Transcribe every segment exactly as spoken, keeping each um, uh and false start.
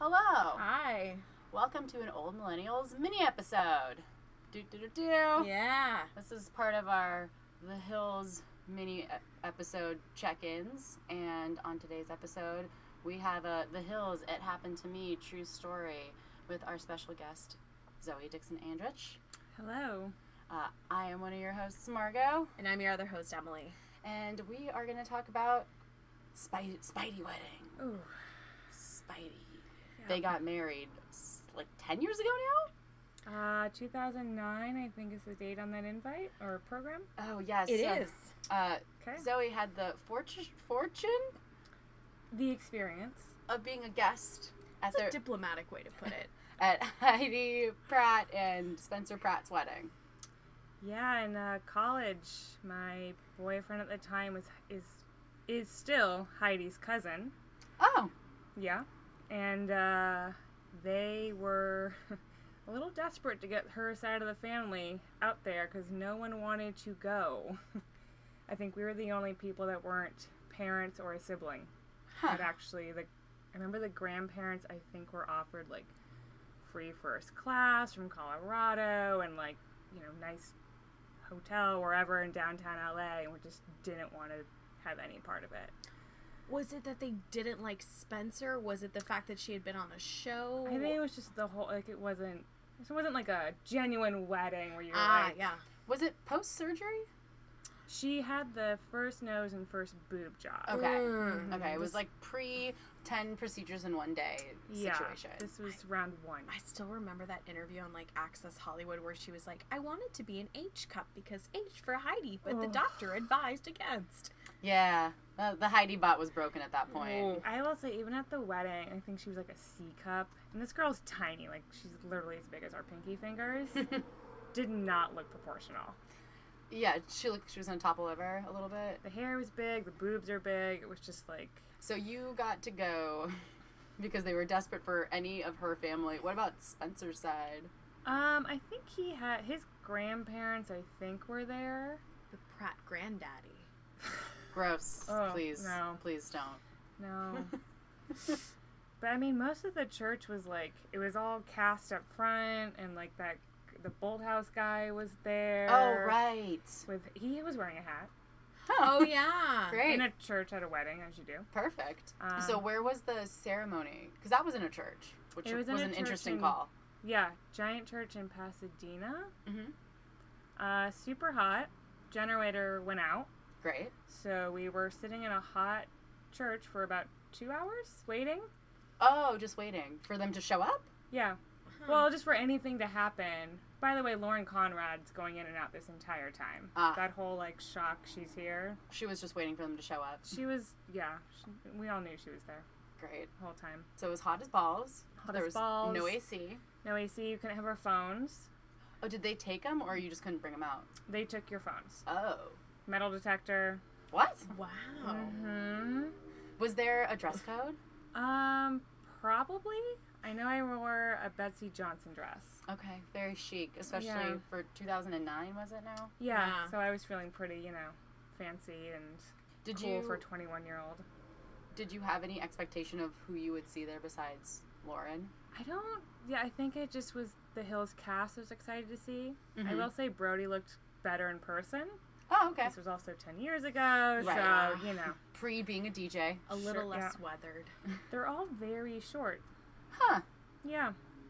Hello. Hi. Welcome to an Old Millennials mini episode. Do do do do. Yeah. This is part of our The Hills mini e- episode check-ins, and on today's episode, we have a The Hills It Happened to Me true story with our special guest, Zoe Dixon Andrich. Hello. Uh, I am one of your hosts, Margot, And I'm your other host, Emily. and we are going to talk about Spidey, Spidey wedding. Ooh. Spidey. Yeah. They got married s- like ten years ago now? Uh, two thousand nine, I think, is the date on that invite or program. Oh, yes. It so, is. Uh, Okay. Zoe had the fortune fortune The experience. of being a guest at That's their a diplomatic way to put it. at Heidi Pratt and Spencer Pratt's wedding. Yeah, in uh, college, my boyfriend at the time was is is still Heidi's cousin. Oh, Yeah, and uh, they were a little desperate to get her side of the family out there because no one wanted to go. I think we were the only people that weren't parents or a sibling. huh. But actually, the I remember the grandparents, I think, were offered like free first class from Colorado and like, you know, nice hotel wherever in downtown L A, and we just didn't want to have any part of it. Was it that they didn't like Spencer? Was it the fact that she had been on a show? I think it was just the whole, like, it wasn't, it wasn't like a genuine wedding where you're Ah, like, yeah. Was it post-surgery? she had the first nose and first boob job. Okay. Mm. Okay, it was This- like pre ten procedures in one day Yeah, situation. this was round one. I still remember that interview on like Access Hollywood where she was like, I wanted to be an H cup because H for Heidi, but the Ugh. doctor advised against. Yeah, uh, the Heidi bot was broken at that point. Oh. I will say, even at the wedding, I think she was like a C cup, and this girl's tiny, like she's literally as big as our pinky fingers. Did not look proportional. Yeah, she looked. She was on top of liver a little bit. The hair was big, the boobs are big. It was just like, So you got to go because they were desperate for any of her family. What about Spencer's side? um, I think he had his grandparents. I think were there. The Pratt granddaddy. Gross. Oh, please, no. please don't. No. But I mean, most of the church was like, it was all cast up front, and like that, the Bolthouse guy was there. Oh right. With he was wearing a hat Oh, yeah. Great. in a church at a wedding, as you do. Perfect. Um, so where was the ceremony? Because that was in a church, which It was was, in a an church interesting in- call. Yeah, giant church in Pasadena. Mm-hmm. Uh, super hot. Generator went out, Great. so we were sitting in a hot church for about two hours waiting. Oh, just waiting for them to show up? Yeah. Huh. Well, just for anything to happen. By the way, Lauren Conrad's going in and out this entire time. Ah. That whole, like, shock she's here. She was just waiting for them to show up. She was, yeah, she, we all knew she was there Great. the whole time. So it was hot as balls. Hot there as was balls. no A C. No A C, you couldn't have our phones. Oh, did they take them or you just couldn't bring them out? They took your phones. Oh. Metal detector. What? Wow. Mm-hmm. Was there a dress code? Um, probably. I know I wore a Betsy Johnson dress. Okay, very chic, especially Yeah. for two thousand nine, was it now? Yeah, Yeah. so I was feeling pretty, you know, fancy and Did cool you for a twenty-one-year-old. did you have any expectation of who you would see there besides Lauren? I don't, yeah, I think it just was the Hills cast I was excited to see. I Mhm. will say Brody looked better in person. Oh, okay. This was also ten years ago, Right. so, you know, Pre being a D J. A little Sure, less weathered. they're all very short. Huh. Yeah.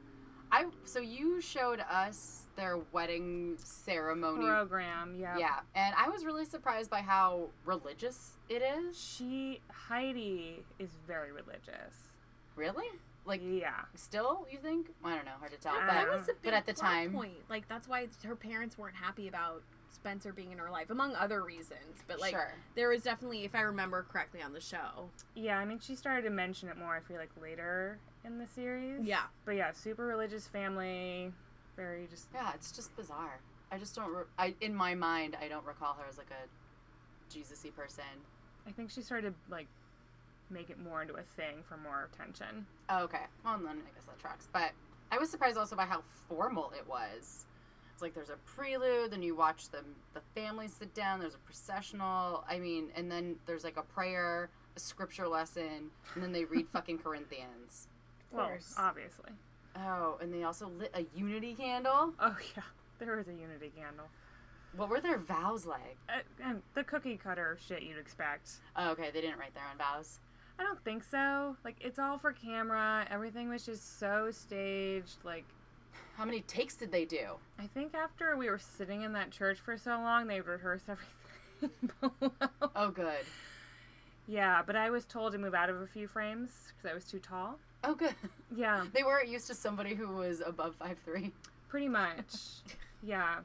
I so you showed us their wedding ceremony. Program, yeah. Yeah, and I was really surprised by how religious it is. She, Heidi, is very religious. Really? Like, Yeah. still, you think? I don't know, hard to tell. I But That don't was a big but at the plot time- point. Like that's why her parents weren't happy about Spencer being in her life, among other reasons. But like sure. there was definitely, if I remember correctly on the show. Yeah, I mean, she started to mention it more, I feel like, later in the series. Yeah. But yeah, super religious family. Very just. Yeah, it's just bizarre. I just don't. Re- I in my mind, I don't recall her as like a Jesus-y person. I think she started to, like, make it more into a thing for more attention. Oh, okay. Well, then I guess that tracks. But I was surprised also by how formal it was. It's like there's a prelude, then you watch the the family sit down. There's a processional. I mean, and then there's like a prayer, a scripture lesson, and then they read fucking Corinthians. Well, course. obviously. Oh, and they also lit a unity candle? Oh, yeah. There was a unity candle. What were their vows like? Uh, and the cookie cutter shit you'd expect. Oh, okay, they didn't write their own vows. I don't think so. Like, it's all for camera. Everything was just so staged. Like, How many takes did they do? I think after we were sitting in that church for so long, they rehearsed everything below. Oh, good. Yeah, but I was told to move out of a few frames because I was too tall. Oh, good. Yeah, They weren't used to somebody who was above five three. pretty much. Yeah.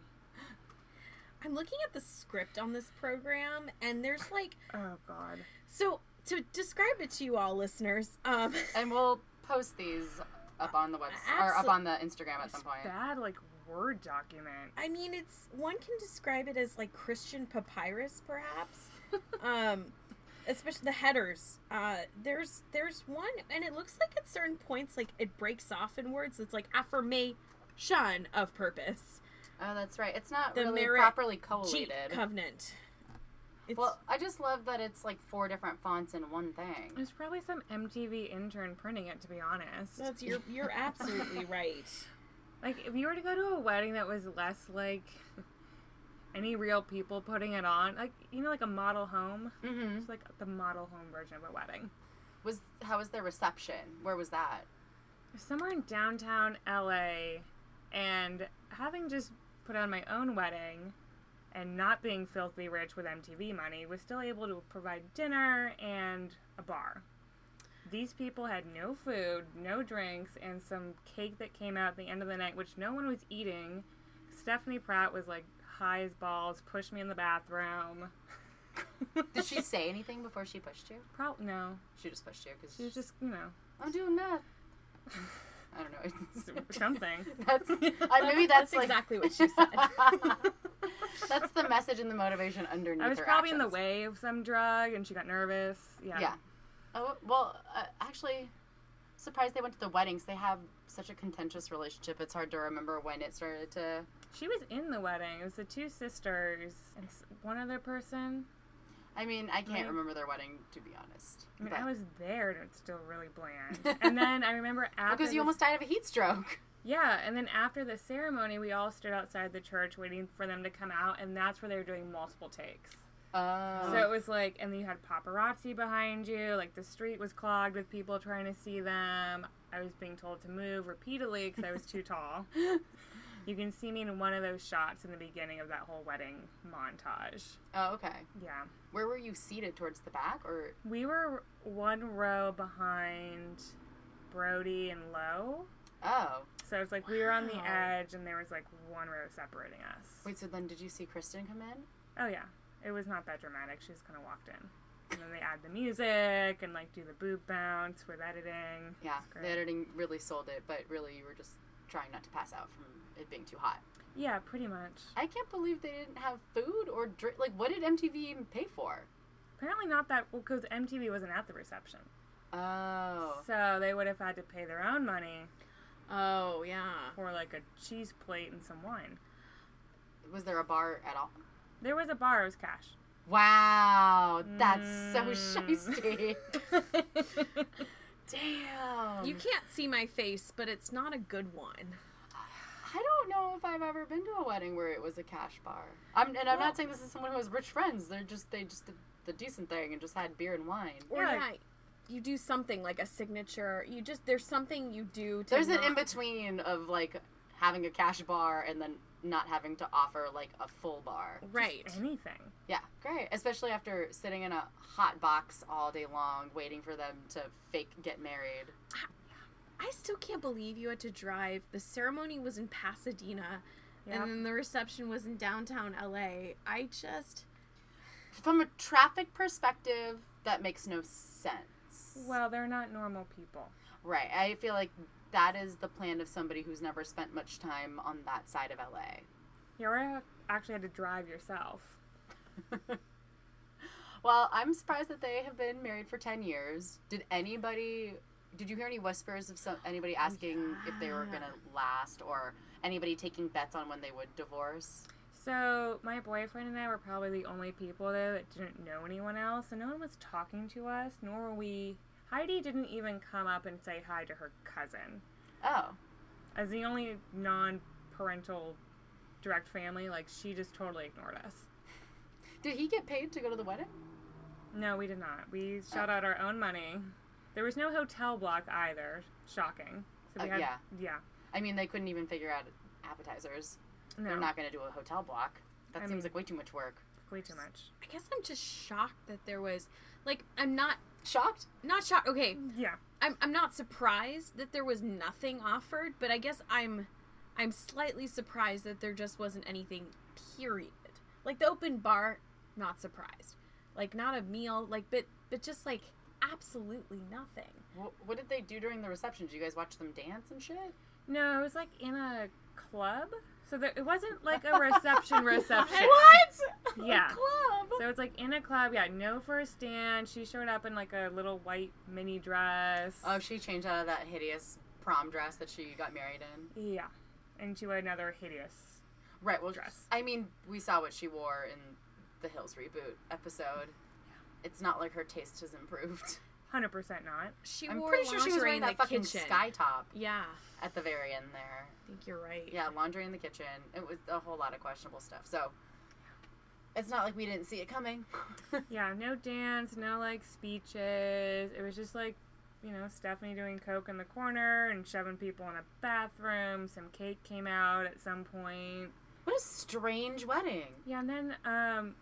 I'm looking at the script on this program, and there's like, Oh, God. so to describe it to you all, listeners, um, And we'll post these up on the website, or up Absol- on the Instagram at some It's point. bad, like, Word document. I mean, it's one can describe it as like Christian papyrus, perhaps. um, especially the headers. Uh, there's there's one, and it looks like at certain points, like it breaks off in words. It's like affirmation of purpose, Oh, that's right. It's not The really merit properly G collated. covenant. It's, Well, I just love that it's like four different fonts in one thing. There's probably some M T V intern printing it, to be honest. that's you're you're absolutely right. Like, if you were to go to a wedding that was less like any real people putting it on, like, you know, like a model home? Mm-hmm. It's like the model home version of a wedding. Was how was their reception? Where was that? Somewhere in downtown L A, and having just put on my own wedding and not being filthy rich with M T V money, was still able to provide dinner and a bar. These people had no food, no drinks, and some cake that came out at the end of the night, which no one was eating. Stephanie Pratt was like high as balls, pushed me in the bathroom. Did she say anything before she pushed you? Probably no. She just pushed you because She was just, you know, I'm doing math. I don't know. something. That's I, maybe that's, That's like exactly what she said. That's the message and the motivation underneath. I was her probably in the actions. way of some drug, and she got nervous. Yeah. Yeah. Oh well, uh, actually, surprised they went to the weddings. They have such a contentious relationship. It's hard to remember when it started to. She was in the wedding. It was the two sisters and s- one other person. I mean, I can't Right. remember their wedding to be honest. I mean, But- I was there, and it's still really bland. And then I remember after because you the- almost died of a heat stroke. yeah, and then after the ceremony, we all stood outside the church waiting for them to come out, and that's where they were doing multiple takes. Oh. So it was like, and then you had paparazzi behind you. Like, the street was clogged with people trying to see them. I was being told to move repeatedly because I was too tall. You can see me in one of those shots in the beginning of that whole wedding montage. Oh, okay. Yeah. Where were you seated? Towards the back, or We were one row behind Brody and Lowe. oh, So it's like we were on the Wow. edge, and there was like one row separating us. wait. So then, did you see Kristen come in? Oh, yeah. It was not that dramatic. She just kind of walked in. And then they add the music and like do the boob bounce with editing. Yeah, It's great. the editing really sold it, but really you were just trying not to pass out from it being too hot. Yeah, pretty much. I can't believe they didn't have food or drink. Like, what did M T V even pay for? Apparently not that, well, because M T V wasn't at the reception. Oh. So they would have had to pay their own money Oh yeah. for like a cheese plate and some wine. Was there a bar at all? There was a bar, it was cash. Wow, that's so Mm. shisty. Damn. You can't see my face, but it's not a good one. I don't know if I've ever been to a wedding where it was a cash bar. I'm, and I'm Well- not saying this is someone who has rich friends. They're just they just did the decent thing and just had beer and wine. Or Yeah. yeah, you do something like a signature. You just there's something you do to There's an not- in between of like having a cash bar and then not having to offer like a full bar. right. Anything. Yeah, great. Especially after sitting in a hot box all day long, waiting for them to fake get married. I still can't believe you had to drive. The ceremony was in Pasadena, Yep. and then the reception was in downtown L A. I just From a traffic perspective, that makes no sense. Well, they're not normal people. Right. I feel like that is the plan of somebody who's never spent much time on that side of L A. You already actually had to drive yourself. Well, I'm surprised that they have been married for ten years. Did anybody, did you hear any whispers of some, anybody asking if they were yeah. going to last or anybody taking bets on when they would divorce? So my boyfriend and I were probably the only people there that didn't know anyone else, and no one was talking to us, nor were we Heidi didn't even come up and say hi to her cousin. Oh. As the only non-parental direct family, like, she just totally ignored us. Did he get paid to go to the wedding? No, we did not. We shot out our own money. There was no hotel block either. Shocking. So we Uh, had, yeah. Yeah. I mean, they couldn't even figure out appetizers. No. They're not going to do a hotel block. That I seems mean- like way too much work. Way too much. I guess I'm just shocked that there was, like, I'm not, Shocked? not shocked. Okay, Yeah. I'm I'm not surprised that there was nothing offered, but I guess I'm I'm slightly surprised that there just wasn't anything. Period. Like the open bar, not surprised. Like not a meal, like but but just like absolutely nothing. What, what did they do during the reception? Did you guys watch them dance and shit? No, it was like in a club. So there, it wasn't like a reception reception. What? Yeah. A club. So it's like in a club, yeah, no first dance. She showed up in like a little white mini dress. Oh, she changed out of that hideous prom dress that she got married in. Yeah. And she wore another hideous Right, well, dress. I mean, we saw what she wore in the Hills reboot episode. It's not like her taste has improved. one hundred percent not. She I'm wore pretty sure she was lingerie wearing in that the fucking kitchen. sky top Yeah, at the very end there. I think you're right. Yeah, laundry in the kitchen. It was a whole lot of questionable stuff. So, it's not like we didn't see it coming. Yeah, no dance, no like speeches. It was just like, you know, Stephanie doing coke in the corner and shoving people in a bathroom. Some cake came out at some point. What a strange wedding. Yeah, and then, um,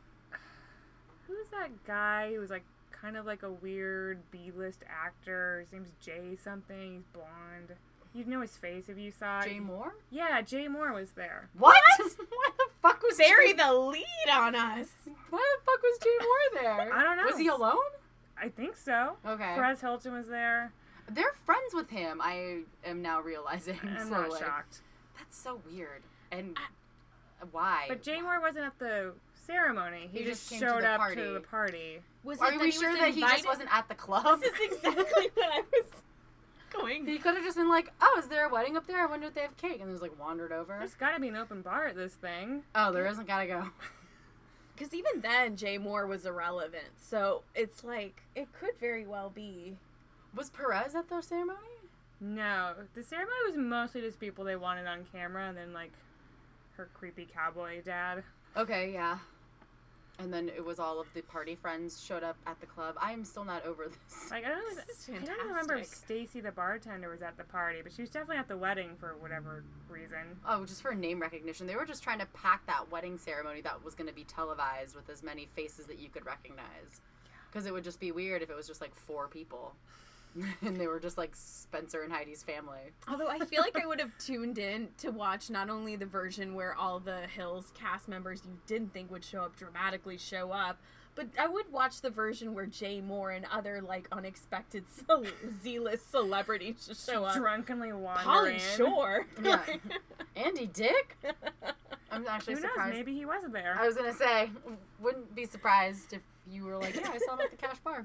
who's that guy who was like kind of like a weird B-list actor? His name's Jay something. He's blonde. You'd know his face if you saw it. Jay Moore? Yeah, Jay Moore was there. What? Why the fuck was Bury Jay... the lead on us. Why the fuck was Jay Moore there? I don't know. Was he alone? I think so. Okay. Perez Hilton was there. They're friends with him, I am now realizing I'm slowly. not shocked. That's so weird. And why? But Jay Moore wasn't at the ceremony. He, He just, just came to showed the up party. to the party. Was Are it we he sure was that he invited? just wasn't at the club? This is exactly what I was going. He could have just been like, oh, is there a wedding up there? I wonder if they have cake. And just like wandered over. There's got to be an open bar at this thing. Oh, there isn't. Gotta go. Because even then, Jay Moore was irrelevant. So it's like, it could very well be. Was Perez at the ceremony? No, the ceremony was mostly just people they wanted on camera, and then like her creepy cowboy dad. Okay, yeah. And then it was all of the party friends showed up at the club. I am still not over this. Like I don't, know, This is I don't remember if fantastic. Stacy the bartender was at the party, but she was definitely at the wedding for whatever reason. Oh, just for name recognition. They were just trying to pack that wedding ceremony that was going to be televised with as many faces that you could recognize. Because it would just be weird if it was just like four people. And they were just like Spencer and Heidi's family. Although I feel like I would have tuned in to watch not only the version where all the Hills cast members you didn't think would show up dramatically show up, but I would watch the version where Jay Moore and other like unexpected ce- Z-list celebrities just show up. Drunkenly wander Polly in. Shore. Yeah. Andy Dick? I'm actually Who knows? surprised. Maybe he wasn't there. I was going to say, wouldn't be surprised if you were like, yeah, I saw him at the Cash Bar.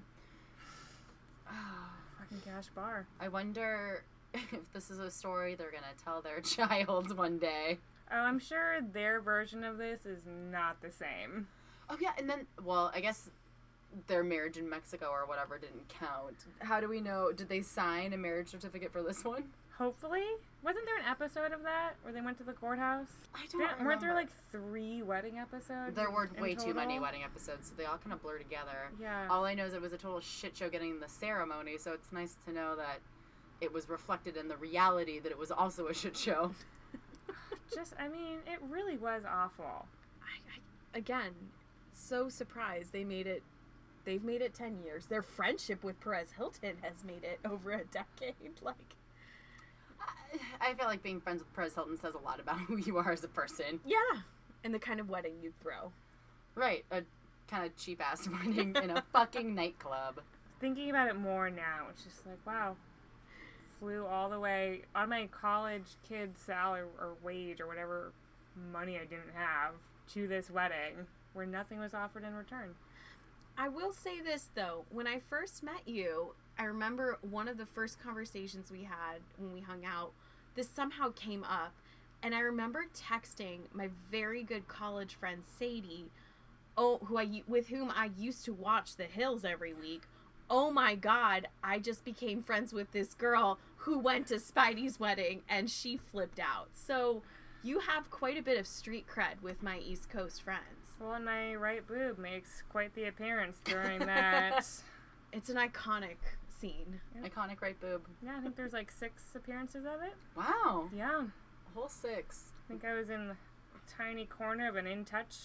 Fucking Cash Bar. I wonder if this is a story they're going to tell their child one day. Oh, I'm sure their version of this is not the same. Oh, yeah, and then, well, I guess their marriage in Mexico or whatever didn't count. How do we know? Did they sign a marriage certificate for this one? Hopefully. Wasn't there an episode of that where they went to the courthouse? I don't Didn't- remember. Weren't there like three wedding episodes? There were in way too many total? wedding episodes, so they all kind of blur together. Yeah. All I know is it was a total shit show getting the ceremony, so it's nice to know that it was reflected in the reality that it was also a shit show. Just, I mean, it really was awful. I, I, again, so surprised they made it. They've made it ten years. Their friendship with Perez Hilton has made it over a decade. Like, I, I feel like being friends with Perez Hilton says a lot about who you are as a person. yeah, and the kind of wedding you'd throw. Right, a kind of cheap-ass wedding in a fucking nightclub. Thinking about it more now, it's just like, wow. Flew all the way on my college kid salary or wage or whatever money I didn't have to this wedding where nothing was offered in return. I will say this, though. When I first met you, I remember one of the first conversations we had when we hung out, this somehow came up. And I remember texting my very good college friend, Sadie, oh, who I, with whom I used to watch The Hills every week, oh my god, I just became friends with this girl who went to Spidey's wedding and she flipped out. So you have quite a bit of street cred with my East Coast friends. Well, and my right boob makes quite the appearance during that. It's an iconic scene. Iconic right boob. Yeah, I think there's like six appearances of it. Wow. Yeah. A whole six. I think I was in the tiny corner of an In Touch.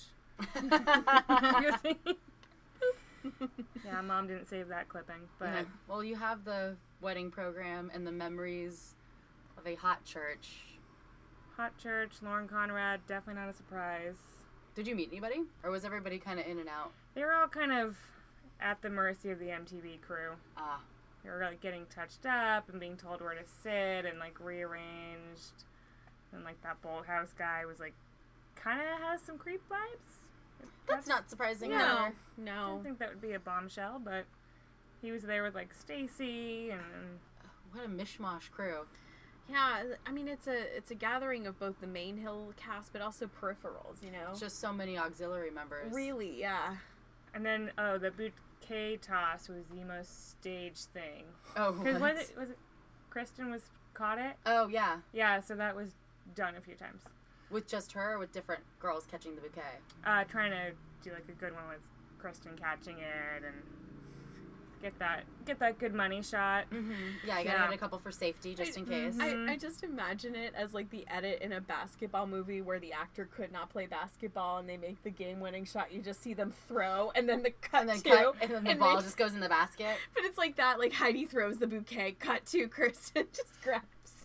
Yeah, Mom didn't save that clipping, but No. Well, you have the wedding program and the memories of a hot church. hot church, Lauren Conrad, definitely not a surprise. Did you meet anybody, or was everybody kind of in and out? They were all kind of at the mercy of the M T V crew. Ah, They were like getting touched up and being told where to sit and like rearranged. And like that Bolt House guy was like, kind of has some creep vibes. that's not surprising. Yeah. No, either. I no. don't think that would be a bombshell, but he was there with like Stacy and, and What a mishmash crew. Yeah, I mean it's a it's a gathering of both the main Hill cast but also peripherals, you know. Just so many auxiliary members. Really, yeah. and then oh the bouquet toss was the most staged thing. Oh, Because what? was it was it Kristen was caught it? Oh, yeah. Yeah, so that was done a few times. With just her, or with different girls catching the bouquet? Uh, trying to do like a good one with Kristen catching it and get that get that good money shot. Mm-hmm. Yeah, I gotta Yeah. get a couple for safety, just in case. Mhm. I, I just imagine it as like the edit in a basketball movie where the actor could not play basketball and they make the game-winning shot. You just see them throw and then the cut And then, to, cut, and then the and ball they- just goes in the basket. But it's like that, like Heidi throws the bouquet, cut to Kristen just grabs.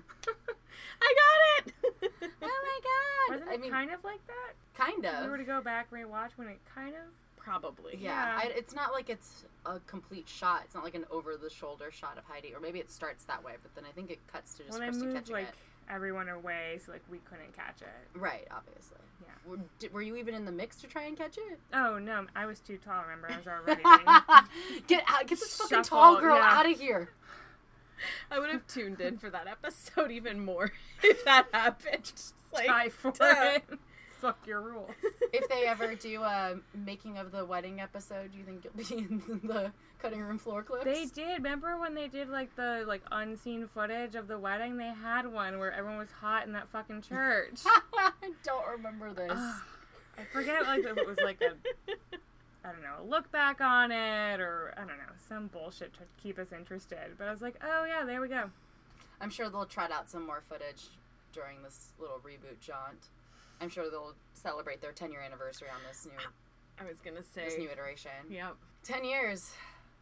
I got it. Oh my god! Wasn't I it mean, kind of like that? kind If we of. were to go back and rewatch when it kind of. Probably. Yeah, Yeah. I, it's not like it's a complete shot. It's not like an over-the-shoulder shot of Heidi, or maybe it starts that way, but then I think it cuts to just Well, they Kristen moved catching like it. everyone away, so like we couldn't catch it. Right, obviously. Yeah. Were, did, were you even in the mix to try and catch it? Oh no, I was too tall. Remember, I was already. being get out! Get this fucking Shuffle, tall girl yeah. out of here! I would have tuned in for that episode even more if that happened. Just like, Die for duh. it. Fuck your rule. If they ever do a making of the wedding episode, do you think you'll be in the cutting room floor clips? They did. Remember when they did like the like unseen footage of the wedding? They had one where everyone was hot in that fucking church. I don't remember this. Ugh. I forget like if it was like a I don't know, a look back on it or I don't know, some bullshit to keep us interested. But I was like, oh yeah, there we go. I'm sure they'll trot out some more footage during this little reboot jaunt. I'm sure they'll celebrate their ten year anniversary on this new I was gonna say. this new iteration. Yep. Ten years.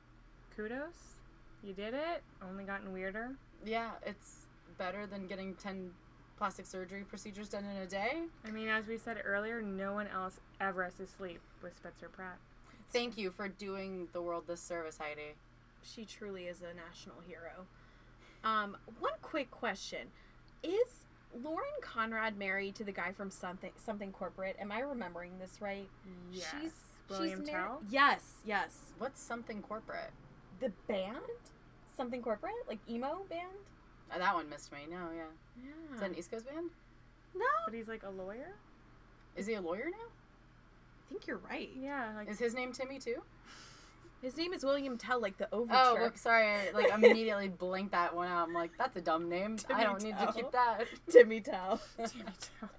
Kudos. You did it. Only gotten weirder. Yeah, it's better than getting ten plastic surgery procedures done in a day. I mean, as we said earlier, no one else ever has to sleep with Spencer Pratt. Thank you for doing the world this service, Heidi. She truly is a national hero. Um, one quick question. Is Lauren Conrad married to the guy from something something corporate? Am I remembering this right? Yes. She's William she's married. Tell? Yes, yes. What's something corporate? The band? Something corporate? Like emo band? Oh, that one missed me. No, yeah. Yeah. Is that an East Coast band? No. But he's like a lawyer? Is he a lawyer now? I think you're right. Yeah, like Is his name Timmy too? His name is William Tell, like the overture. Oh, whoops, sorry. I, like immediately blinked that one out. I'm like, that's a dumb name. I Timmy don't need to Tell. keep that. Timmy Tell. Timmy Tell.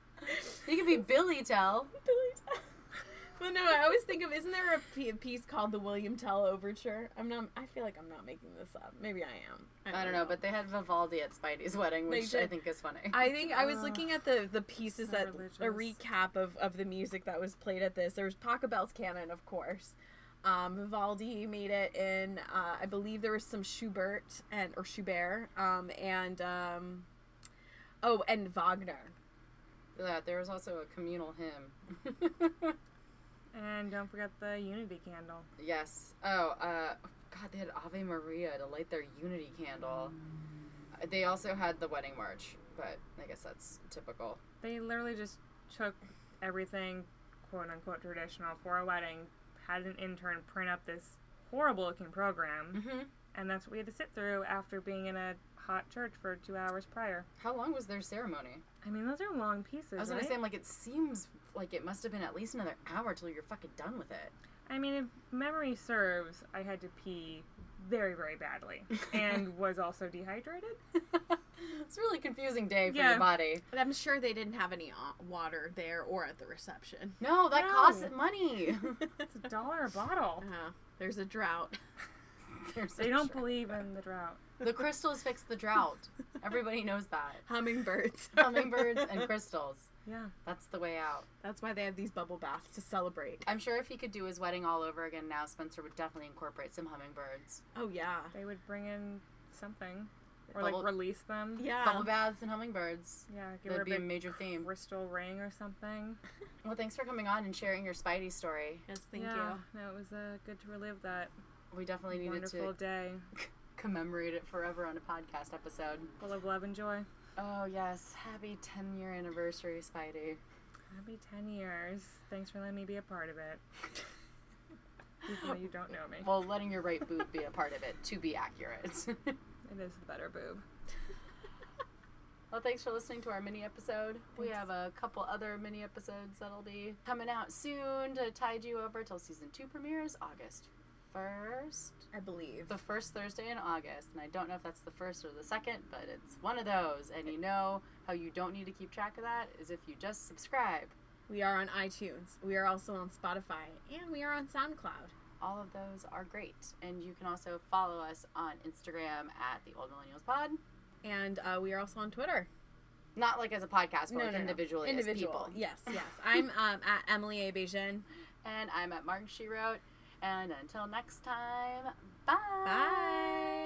He could be Billy Tell. Billy Tell. Well, no, I always think of, isn't there a p- piece called the William Tell Overture? I'm not, I feel like I'm not making this up. Maybe I am. I don't know, but they had Vivaldi at Spidey's wedding, They which did. I think is funny. I think I was Ugh. looking at the the pieces So that religious. a recap of, of the music that was played at this. There was Pachelbel's canon, of course. Um, Vivaldi made it in. Uh, I believe there was some Schubert and or Schubert, um, and um, oh, and Wagner. Yeah, there was also a communal hymn. And don't forget the Unity candle. Yes. Oh, uh, God, they had Ave Maria to light their unity candle. Uh, They also had the wedding march, but I guess that's typical. They literally just took everything, quote unquote, traditional for a wedding, had an intern print up this horrible looking program, Mm-hmm. and that's what we had to sit through after being in a hot church for two hours prior. How long was their ceremony? I mean, those are long pieces, I was right? gonna say, I'm like, it seems like it must have been at least another hour till you're fucking done with it. I mean, if memory serves, I had to pee very, very badly and was also dehydrated. It's a really confusing day for Yeah. your body. But I'm sure they didn't have any uh, water there or at the reception. No, that No. costs money. It's a dollar a bottle. Uh, there's a drought. There's They a don't drought. believe in the drought. The crystals fix the drought. Everybody knows that. Hummingbirds. Hummingbirds and crystals. Yeah. That's the way out. That's why they have these bubble baths to celebrate. I'm sure if he could do his wedding all over again now, Spencer would definitely incorporate some hummingbirds. Oh, yeah. They would bring in something. Or, Bubble- like, release them. Yeah. Bubble baths and hummingbirds. Yeah, give her That'd a be a big major theme. crystal ring or something. Well, thanks for coming on and sharing your Spidey story. Yes, thank yeah, you. no, it was uh, good to relive that We definitely needed wonderful to day. commemorate it forever on a podcast episode. Full of love and joy. Oh, yes. Happy ten year anniversary, Spidey. Happy ten years. Thanks for letting me be a part of it. Even though you don't know me. Well, letting your right boob be a part of it, to be accurate. It is the better boob. Well, thanks for listening to our mini episode. We have a couple other mini episodes that'll be coming out soon to tide you over till season two premieres August first. I believe. The first Thursday in August. And I don't know if that's the first or the second, but it's one of those. And you know how you don't need to keep track of that is if you just subscribe. We are on iTunes. We are also on Spotify. And we are on SoundCloud. All of those are great. And you can also follow us on Instagram at the Old Millennials Pod. And uh, we are also on Twitter. Not like as a podcast, but No, like no, no. individually Individual. as people. Yes, yes. I'm um, at Emily A. Bejan. And I'm at Mark She Wrote. And until next time, bye. Bye.